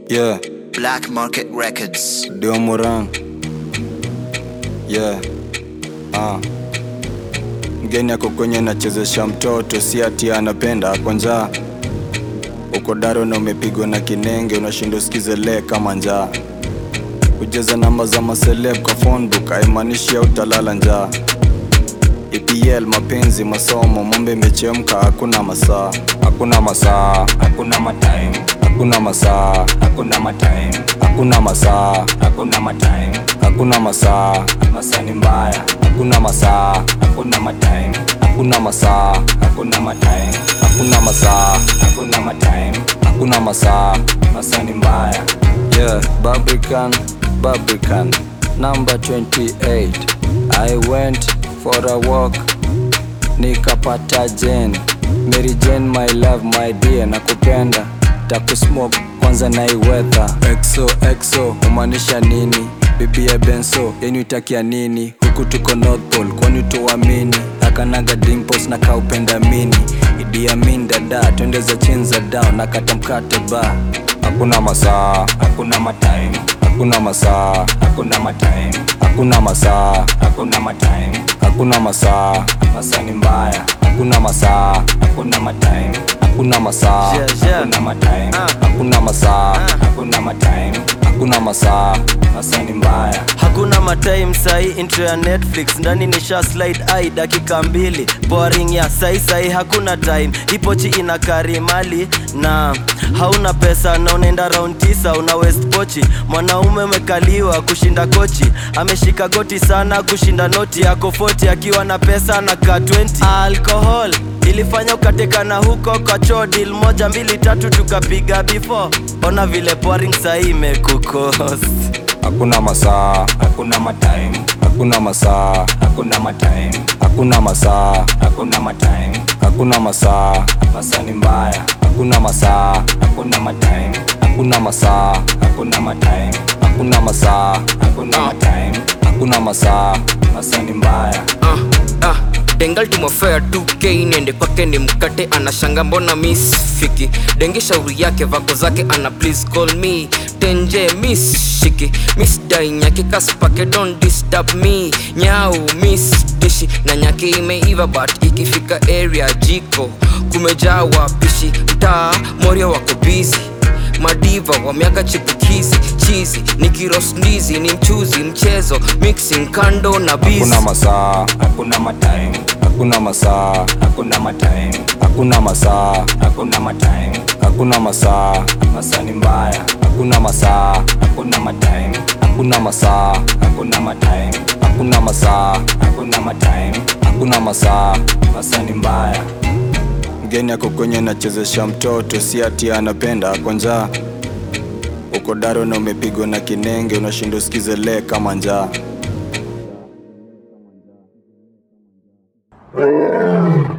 Yeah. Black Market Records. Dio Moran. Yeah. Mgeni ako kwenye nachezesha mtoto, si ati anapenda kwa njaa. Uko daro na umepigwa na kinenge, unashinda usikize le kama njaa. Ujeza namba za maseleb kwa phone book, haimanishi ya utalala njaa. EPL, mapenzi, masomo, mombe imechemka, hakuna masaa. Hakuna masaa, hakuna matime, hakuna masaa, hakuna matime, hakuna masaa, hakuna matime, hakuna masaa, masaa ni mbaya, hakuna masaa, hakuna matime, hakuna masaa, hakuna matime, hakuna masaa, hakuna matime, hakuna masaa. masaa ni mbaya. Yeah, Barbican, number 28. I went for a walk, nikapata Jane. Mary Jane, my love, my dear, nakupenda, takusmoke kwanza na iwetha. XO, umanisha nini? Bibi ya Benso, yenu itakia nini? Huku tuko North Pole, kwani tuamini? Akanaga dimples na kaupenda mini. Idi Amin dada, twende za chinza down, nakata mkate ba. Hakuna masaa, Hakuna matime, hakuna masaa, hakuna matime, hakuna masaa, hakuna matime, hakuna masaa, masaa ni mbaya, hakuna masaa, hakuna matime, hakuna masaa, hakuna matime, hakuna masaa, hakuna matime, hakuna masaa. masaa ni mbaya. Hakuna matime sahi, intro ya Netflix ndani nisha slide ai dakika 2. Boring ya sahi hakuna time. Ipochi ina karimali na hauna pesa na unaenda round 9 una west pochi. Mwanaume umekaliwa kushinda kochi, ameshika goti sana kushinda noti yako 40 akiwa na pesa na ka 20. Alcohol ilifanya ukatekana huko kwa choo, deal 1 2 3 tukapiga before. Ona vile boring sahi imekukost. Hakuna masaa, Hakuna matime, hakuna masaa, hakuna matime, hakuna masaa, hakuna matime, hakuna masaa, masaa ni mbaya, hakuna masaa, hakuna matime, hakuna masaa, hakuna matime, hakuna masaa, hakuna matime, hakuna masaa. masaa ni mbaya. Dengal tumofea 2K niende kwake ni mkate, anashanga mbona miss fiki. Dengi shauri yake vako zake ana please call me Tenje miss shiki. Miss dai nyaki kaspake don't disturb me. Nyau miss dishi na nyaki imeiva but ikifika area jiko kumejaa wapishi. Mtaa moria wako busy, madiva wa miaka chipukizi. Chizi ni kirosnizi ni mchuzi mchezo mixing kando na busy. Hakuna masaa, Hakuna matime, hakuna masaa, hakuna matime, hakuna masaa, hakuna matime, hakuna masaa, masaa ni mbaya, hakuna masaa, hakuna matime, hakuna masaa, hakuna matime, hakuna masaa, hakuna matime, hakuna masaa. masaa ni mbaya. Mgeni ako kwenye nachezesha mtoto, si ati anapenda kwa njaa. Uko daro na umepigwa na kinenge, unashinda usikize le kama njaa.